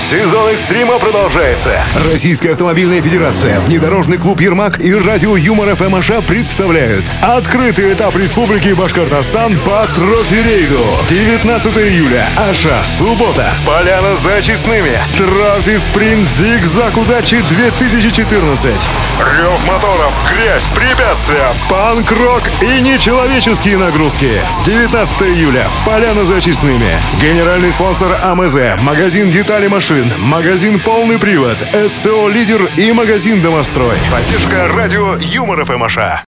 Сезон экстрима продолжается. Российская автомобильная федерация, внедорожный клуб «Ермак» и радио Юмор ФМ Аша представляют открытый этап Республики Башкортостан по трофи-рейду. 19 июля. Аша. Суббота. Поляна за очистными. Трофи-спринт «Зигзаг удачи 2014». Рев моторов, грязь, препятствия. Панк-рок и нечеловеческие нагрузки. 19 июля. Поляна за очистными. Генеральный спонсор АМЗ, магазин деталей машин, магазин «Полный привод», СТО «Лидер» и магазин «Домострой». Поддержка радио Юмор ФМ Аша.